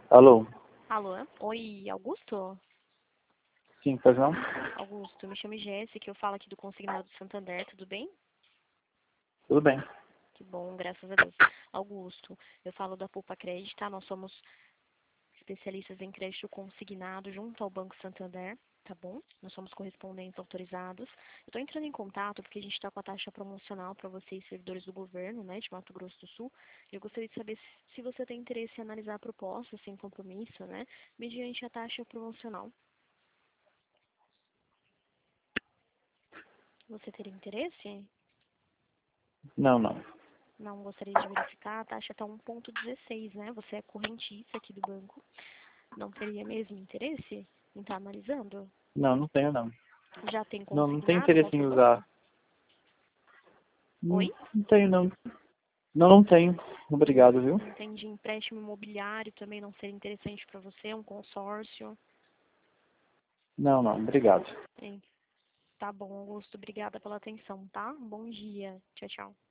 Alô? Alô? Oi, Augusto? Sim, pois não? Augusto, me chamo Jéssica, eu falo aqui do Consignado do Santander, tudo bem? Tudo bem. Que bom, graças a Deus. Augusto, eu falo da Poupa Crédito, tá? Nós somos especialistas em crédito consignado junto ao Banco Santander, tá bom? Nós somos correspondentes autorizados. Eu estou entrando em contato porque a gente está com a taxa promocional para vocês, servidores do governo, né, de Mato Grosso do Sul. Eu gostaria de saber se você tem interesse em analisar a proposta sem compromisso, né, mediante a taxa promocional. Você teria interesse? Não, não. Não gostaria de verificar, a taxa está 1,16, né? Você é correntista aqui do banco. Não teria mesmo interesse em estar analisando? Não, não tenho não. Já tem Não, não tenho consignado com interesse o em seu usar. banco? Não, Oi? não tenho não. Não, não tenho. Obrigado, viu? Entendi. Empréstimo imobiliário também não seria interessante para você, um consórcio. Não, não. Obrigado. Hein? Tá bom, Augusto. Obrigada pela atenção, tá? Um bom dia. Tchau, tchau.